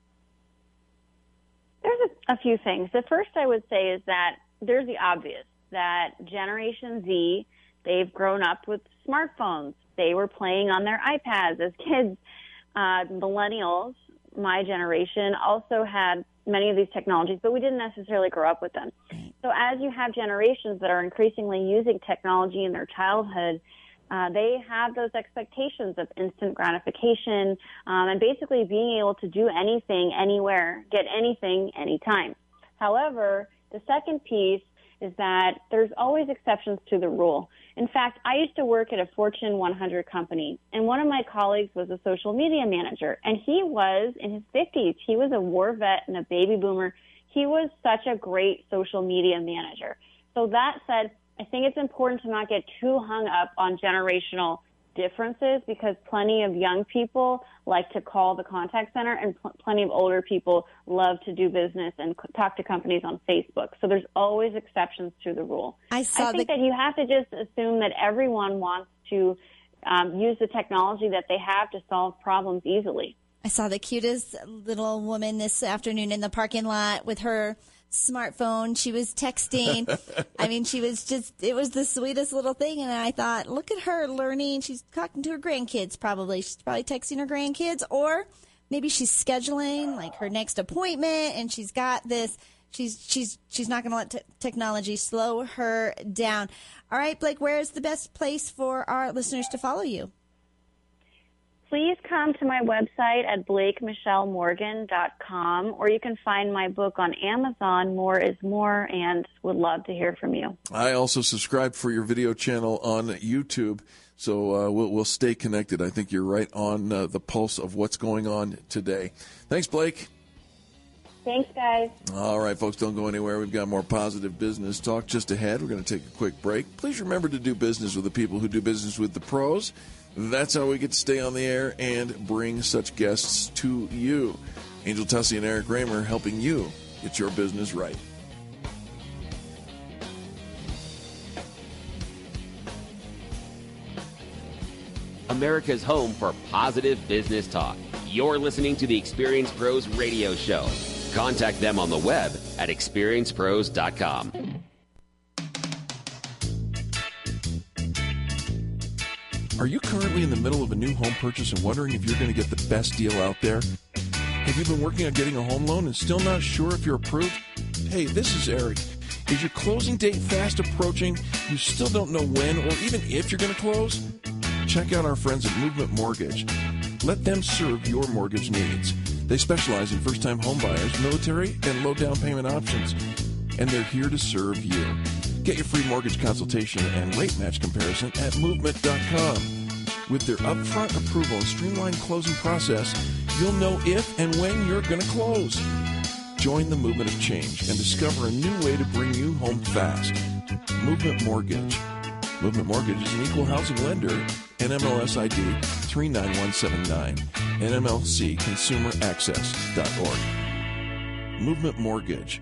There's a, a few things. The first I would say is that there's the obvious, that Generation Z, they've grown up with smartphones. They were playing on their iPads as kids. Uh, millennials, my generation, also had many of these technologies, but we didn't necessarily grow up with them. So as you have generations that are increasingly using technology in their childhood, Uh, they have those expectations of instant gratification um, and basically being able to do anything, anywhere, get anything, anytime. However, the second piece is that there's always exceptions to the rule. In fact, I used to work at a Fortune one hundred company, and one of my colleagues was a social media manager, and he was in his fifties. He was a war vet and a baby boomer. He was such a great social media manager. So that said, I think it's important to not get too hung up on generational differences, because plenty of young people like to call the contact center, and pl- plenty of older people love to do business and c- talk to companies on Facebook. So there's always exceptions to the rule. I, saw I think the- that you have to just assume that everyone wants to um, use the technology that they have to solve problems easily. I saw the cutest little woman this afternoon in the parking lot with her smartphone. She was texting. I mean, she was just, it was the sweetest little thing. And I thought, look at her learning. She's talking to her grandkids probably. She's probably texting her grandkids, or maybe she's scheduling like her next appointment, and she's got this. She's she's she's not going to let t- technology slow her down. All right, Blake, where is the best place for our listeners to follow you? please come to my website at blake michelle morgan dot com, or you can find my book on Amazon, More is More, and would love to hear from you. I also subscribe for your video channel on YouTube, so uh, we'll, we'll stay connected. I think you're right on uh, the pulse of what's going on today. Thanks, Blake. Thanks, guys. All right, folks, don't go anywhere. We've got more positive business talk just ahead. We're going to take a quick break. Please remember to do business with the people who do business with the pros. That's how we get to stay on the air and bring such guests to you. Angel Tussey and Eric Raymer helping you get your business right. America's home for positive business talk. You're listening to the Experience Pros Radio Show. Contact them on the web at experience pros dot com. Are you currently in the middle of a new home purchase and wondering if you're going to get the best deal out there? Have you been working on getting a home loan and still not sure if you're approved? Hey, this is Eric. Is your closing date fast approaching? You still don't know when or even if you're going to close? Check out our friends at Movement Mortgage. Let them serve your mortgage needs. They specialize in first-time home buyers, military, and low down payment options. And they're here to serve you. Get your free mortgage consultation and rate match comparison at movement dot com. With their upfront approval and streamlined closing process, you'll know if and when you're going to close. Join the movement of change and discover a new way to bring you home fast. Movement Mortgage. Movement Mortgage is an equal housing lender, N M L S I D three nine one seven nine, N M L C consumer access dot org. Movement Mortgage.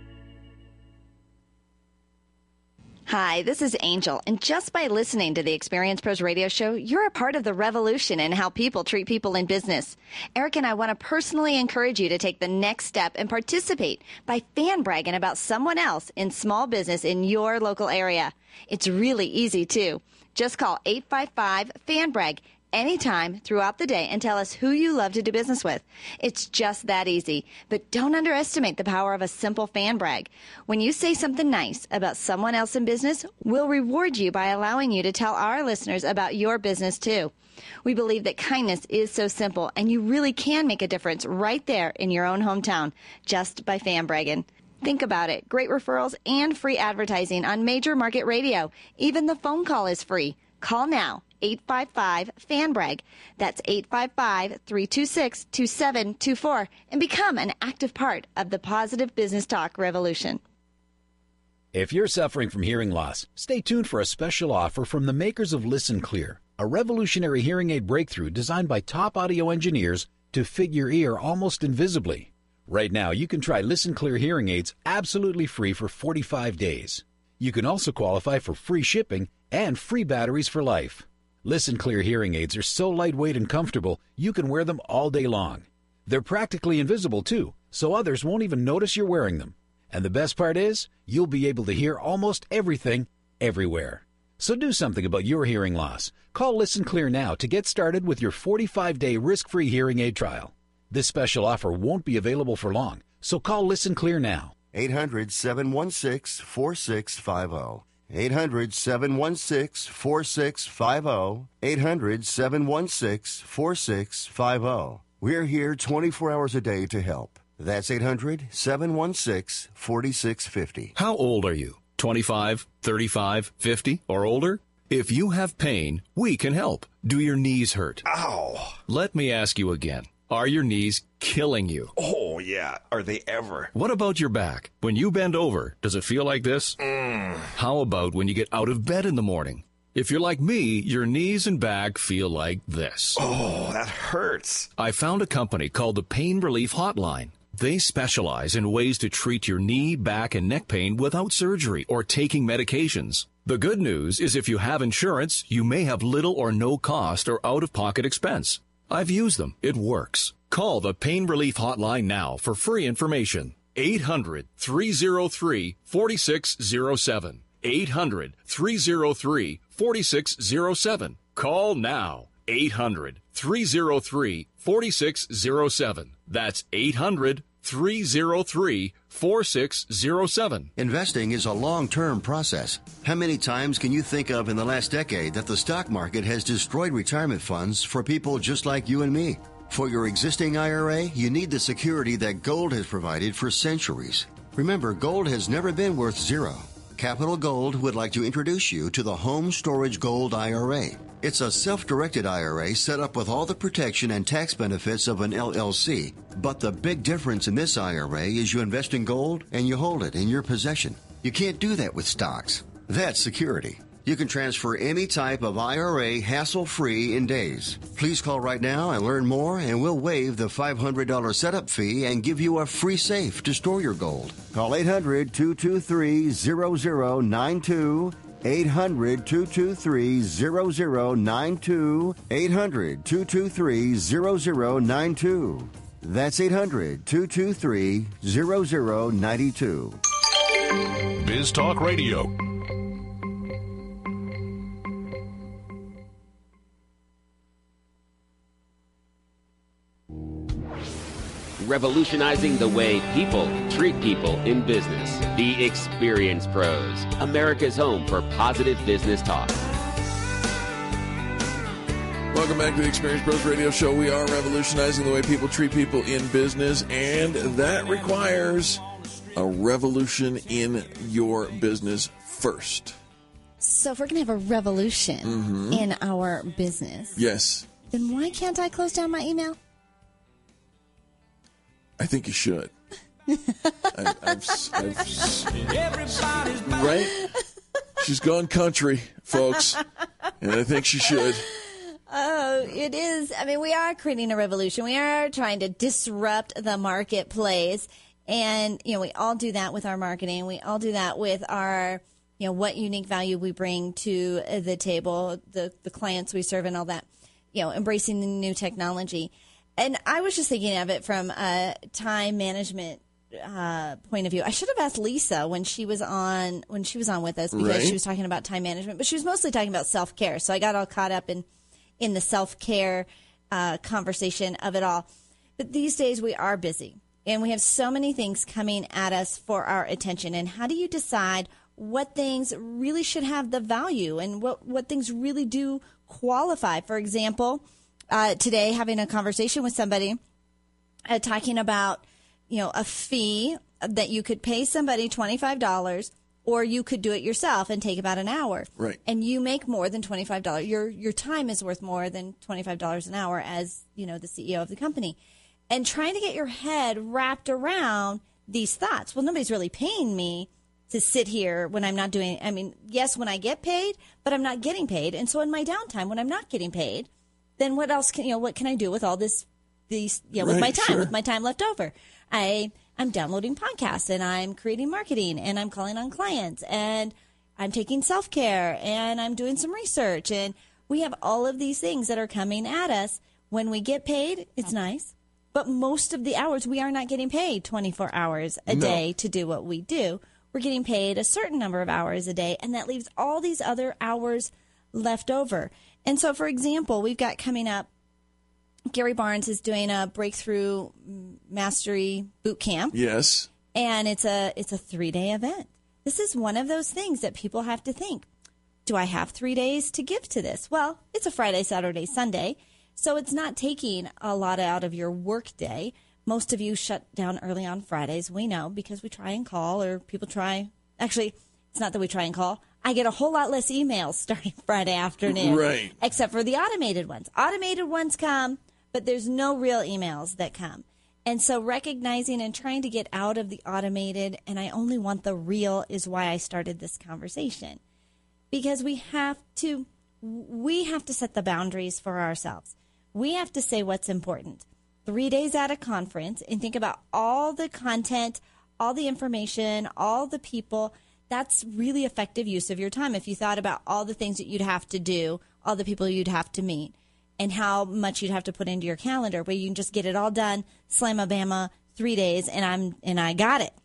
Hi, this is Angel, and just by listening to the Experience Pros Radio Show, you're a part of the revolution in how people treat people in business. Eric and I want to personally encourage you to take the next step and participate by fan bragging about someone else in small business in your local area. It's really easy, too. Just call eight five five, fan brag anytime throughout the day and tell us who you love to do business with. It's just that easy. But don't underestimate the power of a simple fan brag. When you say something nice about someone else in business, we'll reward you by allowing you to tell our listeners about your business too. We believe that kindness is so simple, and you really can make a difference right there in your own hometown just by fan bragging. Think about it. Great referrals and free advertising on major market radio. Even the phone call is free. Call now. eight five five, fan brag. That's eight five five, three two six, two seven two four, and become an active part of the positive business talk revolution. If you're suffering from hearing loss, stay tuned for a special offer from the makers of Listen Clear, a revolutionary hearing aid breakthrough designed by top audio engineers to fit your ear almost invisibly. Right now, you can try Listen Clear hearing aids absolutely free for forty-five days. You can also qualify for free shipping and free batteries for life. Listen Clear hearing aids are so lightweight and comfortable, you can wear them all day long. They're practically invisible, too, so others won't even notice you're wearing them. And the best part is, you'll be able to hear almost everything, everywhere. So do something about your hearing loss. Call Listen Clear now to get started with your forty-five day risk-free hearing aid trial. This special offer won't be available for long, so call Listen Clear now. eight hundred, seven one six, four six five zero. eight hundred, seven one six, four six five zero. eight hundred, seven one six, four six five zero. We're here twenty-four hours a day to help. That's eight hundred, seven one six, four six five zero. How old are you? twenty-five, thirty-five, fifty, or older? If you have pain, we can help. Do your knees hurt? Ow! Let me ask you again. Are your knees killing you? Oh, yeah. Are they ever? What about your back? When you bend over, does it feel like this? Mm. How about when you get out of bed in the morning? If you're like me, your knees and back feel like this. Oh, that hurts. I found a company called the Pain Relief Hotline. They specialize in ways to treat your knee, back, and neck pain without surgery or taking medications. The good news is if you have insurance, you may have little or no cost or out-of-pocket expense. I've used them. It works. Call the Pain Relief Hotline now for free information. eight hundred, three oh three, four six oh seven. eight hundred, three oh three, four six oh seven. Call now. eight hundred, three oh three, four six oh seven. That's eight hundred, three oh three, four six zero seven. Investing is a long-term process. How many times can you think of in the last decade that the stock market has destroyed retirement funds for people just like you and me? For your existing I R A, you need the security that gold has provided for centuries. Remember, gold has never been worth zero. Capital Gold would like to introduce you to the Home Storage Gold I R A. It's a self-directed I R A set up with all the protection and tax benefits of an L L C. But the big difference in this I R A is you invest in gold and you hold it in your possession. You can't do that with stocks. That's security. You can transfer any type of I R A hassle-free in days. Please call right now and learn more, and we'll waive the five hundred dollars setup fee and give you a free safe to store your gold. Call eight hundred, two two three, zero zero nine two. eight hundred, two two three, zero zero nine two. eight hundred, two two three, zero zero nine two. That's eight hundred, two two three, zero zero nine two. Biz Talk Radio. Revolutionizing the way people treat people in business. The Experience Pros, America's home for positive business talk. Welcome back to the Experience Pros Radio Show. We are revolutionizing the way people treat people in business, and that requires a revolution in your business first. So if we're going to have a revolution mm-hmm. in our business, yes, then why can't I close down my email? I think you should. I, I've, I've, right? She's gone country, folks, and I think she should. Oh, it is. I mean, we are creating a revolution. We are trying to disrupt the marketplace, and you know, we all do that with our marketing. We all do that with our, you know, what unique value we bring to the table, the the clients we serve, and all that. You know, embracing the new technology. And I was just thinking of it from a time management uh, point of view. I should have asked Lisa when she was on when she was on with us, because right. she was talking about time management, but she was mostly talking about self-care. So I got all caught up in in the self-care uh, conversation of it all. But these days we are busy, and we have so many things coming at us for our attention. And how do you decide what things really should have the value and what, what things really do qualify? For example, Uh, today, having a conversation with somebody, uh, talking about, you know, a fee that you could pay somebody twenty-five dollars, or you could do it yourself and take about an hour. Right. And you make more than twenty-five dollars. Your your time is worth more than twenty-five dollars an hour as, you know, the C E O of the company. And trying to get your head wrapped around these thoughts. Well, nobody's really paying me to sit here when I'm not doing, I mean, yes, when I get paid, but I'm not getting paid. And so in my downtime, when I'm not getting paid, then what else can, you know, what can I do with all this, these, you know, with right, my time, sure. with my time left over? I, I'm downloading podcasts, and I'm creating marketing, and I'm calling on clients, and I'm taking self-care, and I'm doing some research. And we have all of these things that are coming at us. When we get paid, it's nice. But most of the hours, we are not getting paid twenty-four hours a No. day to do what we do. We're getting paid a certain number of hours a day, and that leaves all these other hours left over. And so, for example, we've got coming up, Gary Barnes is doing a breakthrough mastery boot camp. Yes. And it's a it's a three-day event. This is one of those things that people have to think. Do I have three days to give to this? Well, it's a Friday, Saturday, Sunday, so it's not taking a lot out of your work day. Most of you shut down early on Fridays, we know, because we try and call, or people try. Actually, it's not that we try and call. I get a whole lot less emails starting Friday afternoon, right? Except for the automated ones. Automated ones come, but there's no real emails that come. And so recognizing and trying to get out of the automated, and I only want the real, is why I started this conversation. Because we have to, we have to set the boundaries for ourselves. We have to say what's important. Three days at a conference, and think about all the content, all the information, all the people. That's really effective use of your time. If you thought about all the things that you'd have to do, all the people you'd have to meet, and how much you'd have to put into your calendar, where you can just get it all done, slam-a-bama, three days, and I'm and I got it.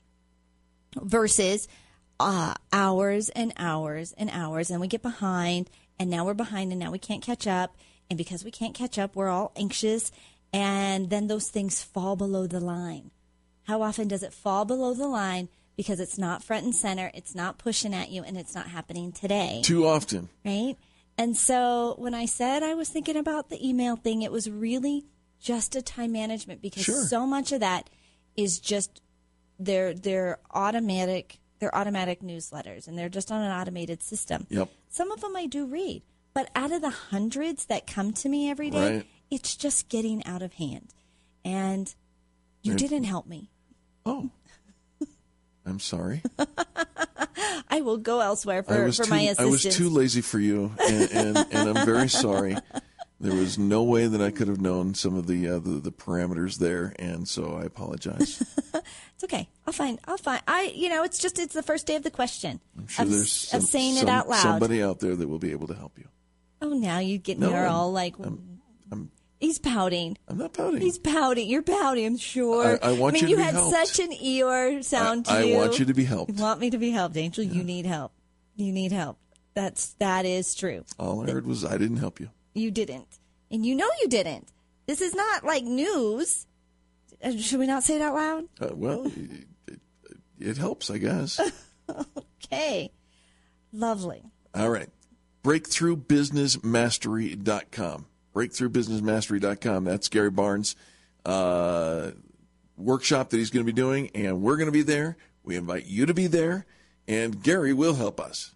Versus uh, hours and hours and hours, and we get behind, and now we're behind, and now we can't catch up, and because we can't catch up, we're all anxious, and then those things fall below the line. how often does it fall below the line because it's not front and center, it's not pushing at you, and it's not happening today? Too often. Right? And so when I said I was thinking about the email thing, it was really just a time management, because Sure. so much of that is just their their automatic their automatic newsletters, and they're just on an automated system. Yep. Some of them I do read, but out of the hundreds that come to me every day, Right. it's just getting out of hand. And you Right. didn't help me. Oh. I'm sorry. I will go elsewhere I for, was for too, my I assistance. was too lazy for you, and, and, and I'm very sorry. There was no way that I could have known some of the, uh, the the parameters there, and so I apologize. It's okay. I'll find. I'll find. I. You know, it's just it's the first day of the question. I'm sure of, there's of some, saying some- it out loud. somebody out there that will be able to help you. Oh, now you get No, me I'm- all like. I'm- I'm- he's pouting. I'm not pouting. He's pouting. You're pouting. I'm sure. I- I want mean, you to you be had helped. such an Eeyore sound I- to I you. want you to be helped. You want me to be helped, Angel? You need help. You need help. That's that is true. All I heard was I didn't help you. You didn't, and you know you didn't. This is not like news. Uh, Should we not say it out loud? Uh, well, it, it, it helps, I guess. Okay. Lovely. All right. breakthrough business mastery dot com. breakthrough business mastery dot com. That's Gary Barnes' uh, workshop that he's going to be doing, and we're going to be there. We invite you to be there, and Gary will help us.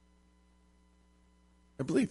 I believe.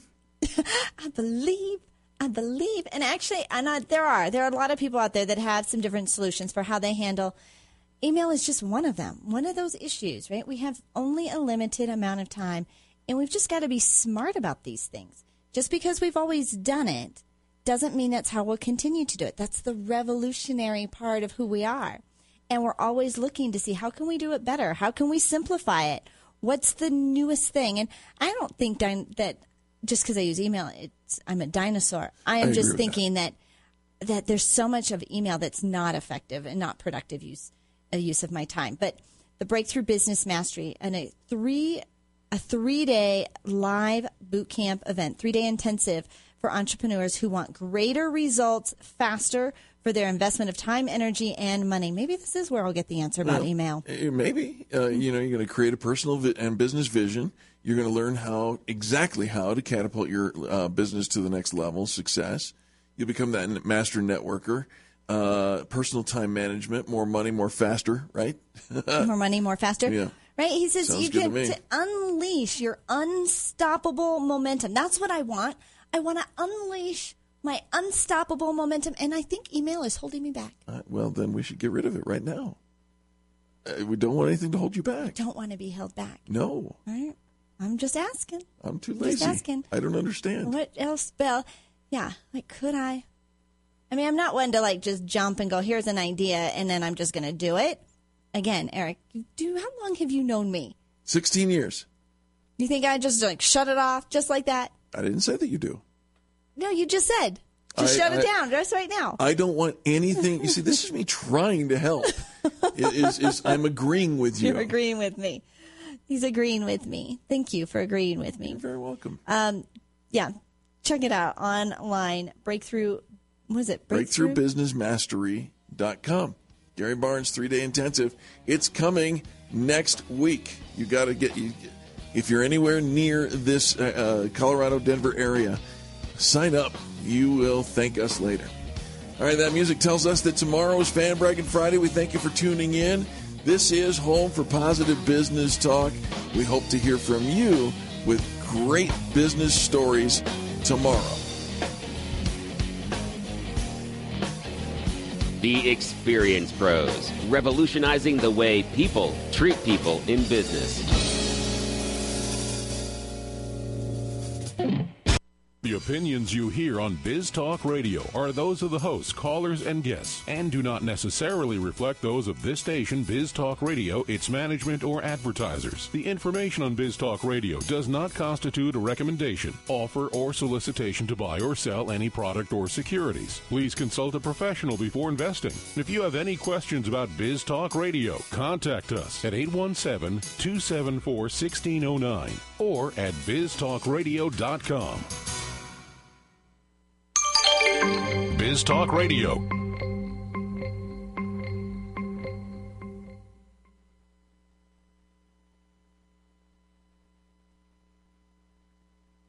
I believe. I believe. And actually, and I, there are. There are a lot of people out there that have some different solutions for how they handle. Email is just one of them. One of those issues, right? We have only a limited amount of time, and we've just got to be smart about these things. Just because we've always done it doesn't mean that's how we'll continue to do it. That's the revolutionary part of who we are. And we're always looking to see, how can we do it better? How can we simplify it? What's the newest thing? And I don't think din- that just because I use email, it's, I'm a dinosaur. I am I agree just with thinking that. that that there's so much of email that's not effective and not productive use a use of my time. But the Breakthrough Business Mastery and a three a three day live boot camp event, three day intensive for entrepreneurs who want greater results faster for their investment of time, energy, and money. Maybe this is where I'll get the answer about Well, email. uh, Maybe. Uh, you know, you're going to create a personal vi- and business vision. You're going to learn how exactly how to catapult your uh, business to the next level, success. You'll become that master networker. Uh, personal time management, more money, more faster, right? More money, more faster. Yeah. Right? He says Sounds you good to can me. to unleash your unstoppable momentum. That's what I want. I want to unleash my unstoppable momentum, and I think email is holding me back. Uh, well, then we should get rid of it right now. Uh, we don't want anything to hold you back. Don't want to be held back. No, Right? I'm just asking. I'm too I'm lazy. just asking. I don't understand. What else, Bill? Yeah, like, could I? I mean, I'm not one to, like, just jump and go, here's an idea, and then I'm just going to do it. Again, Eric, do how long have you known me? sixteen years. You think I just, like, shut it off just like that? I didn't say that you do. No, you just said. Just I- shut it I- down just right now. I don't want anything. You see, this is me trying to help. It is, is I'm agreeing with you. You're agreeing with me. He's agreeing with me. Thank you for agreeing with me. You're very welcome. Um, yeah, check it out online. Breakthrough, what is it? breakthrough business mastery dot com. Gary Barnes three-day intensive. It's coming next week. You got to get you if you're anywhere near this uh, uh, Colorado Denver area, sign up. You will thank us later. All right, that music tells us that tomorrow is Fan Bragging Friday. We thank you for tuning in. This is Home for Positive Business Talk. We hope to hear from you with great business stories tomorrow. The Experience Pros, revolutionizing the way people treat people in business. The opinions you hear on Biz Talk Radio are those of the hosts, callers, and guests, and do not necessarily reflect those of this station, Biz Talk Radio, its management, or advertisers. The information on Biz Talk Radio does not constitute a recommendation, offer, or solicitation to buy or sell any product or securities. Please consult a professional before investing. If you have any questions about Biz Talk Radio, contact us at eight one seven, two seven four, one six zero nine or at biz talk radio dot com. Biz Talk Radio,